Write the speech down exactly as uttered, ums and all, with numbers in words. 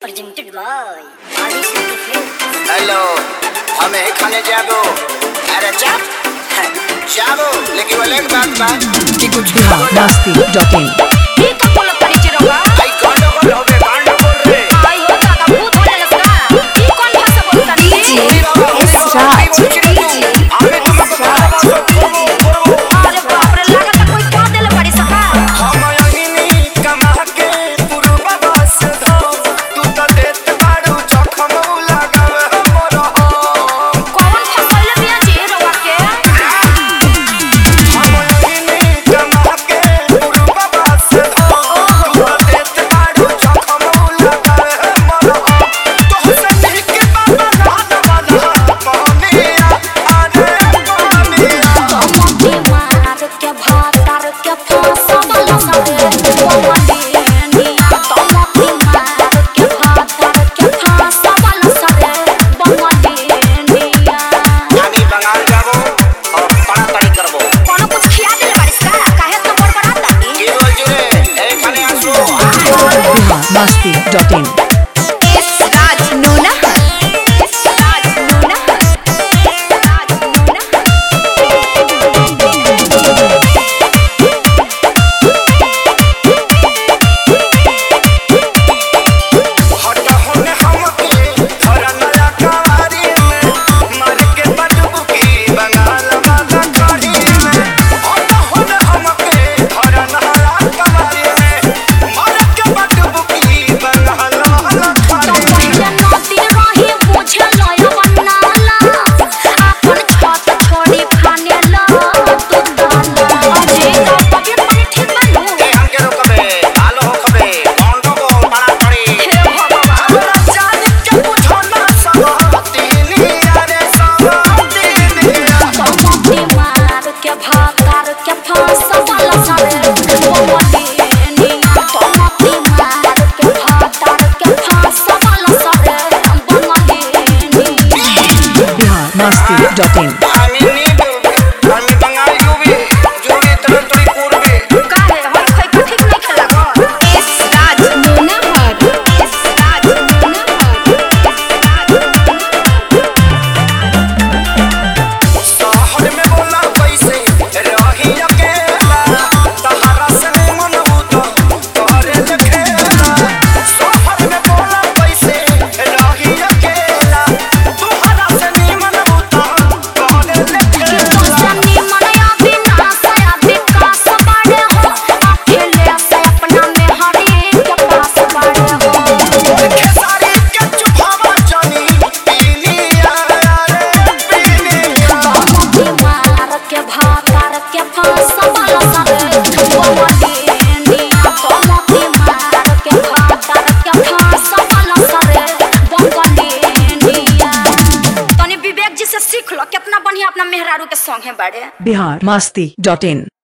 Presented by Adishakti Films. Hello हमें खाने जागो अरे चप जागो लेकिन वो एक बात बात कि कुछ मस्ती डॉट इन ये कब बोला परिचय होगा? आई गांडो बोल हो बे गांडो बोल रे आई हो दादा भूत हो जाएगा ये कौन भाषा बोलता है? एस राज हमें अरे बाप रे लगा था कोई क्या दिल पड़ी सका? हम यही नहीं कमा के पुरुबा बस दो तू तो देत बाड़ू चखम लगावे हमरो कौन फसल दिया जी रोवा के? हम यही नहीं कमा के पुरुबा बस दो तू तो देत बाड़ू चखम लगावे हमरो तो से के बाबा रात वाला पानिया आने पानिया मोती मार के भातार के फांसा वाला सारे मोती निया तो मोती मार के भातार के फांसा वाला सारे मोती निया हामी बंगाल जाबो और पड़ा तड़ी करबो कोनो कुछ खिया दिल बारिश का काहे तो बड़बड़ाता नी के बोल जुरे एखाने आसो मस्ती डॉट इन एस राज नूना एस राज नूना एस राज नूना हटा होने हमके धरा नया कारी में मार के बटुकी बंगाल माता कारी में हटा होने हमके धरा नया कारी में मार के बटुकी बंगाल माता तो कारी में पहिले नदी रही बुझे लय बनाला अपन छत छोड़ी खाने ला तू डाला अजे का पगे पानी ठीक बनू ए हमके रोकबे आलो होकबे कौन को बड़ा पड़ी हे भगवान हमरा जान के बुझो ना सवातीनिया रे सवातीनिया तो मोती मार के भातार के फांसा वाला सारे मोती निया तो मोती मार के भातार के फांसा वाला सारे मोती निया बिहार मस्ती डॉट इन हामी नी बोलबे हामी बंगाल यूबी जोड़ी तरह तुरी पूर्वी काहे हम खै के ठीक नहीं खेला गो एस राज नूना हर एस राज नूना हर शहर में बोला कैसे रही अकेला तहरा से मन उतो करे लखेला शहर में बोला कैसे रही अकेला तहरा से मन उतो करे लखेला सनी मनया बिना सया विकास बाड़े हो अकेले से अपना में हरी के पास बाड़े हो खेसारी के चुपावा जानी पीनिया रे पीनिया मोती मार के भातार के फांसा वाला सारे मोती निया तो मोती मार के भातार के फांसा वाला सारे मोती निया तनी विवेक जी से सीख लो कितना बढ़िया अपना मेहरारू के संग है बाड़े बिहार मस्ती डॉट इन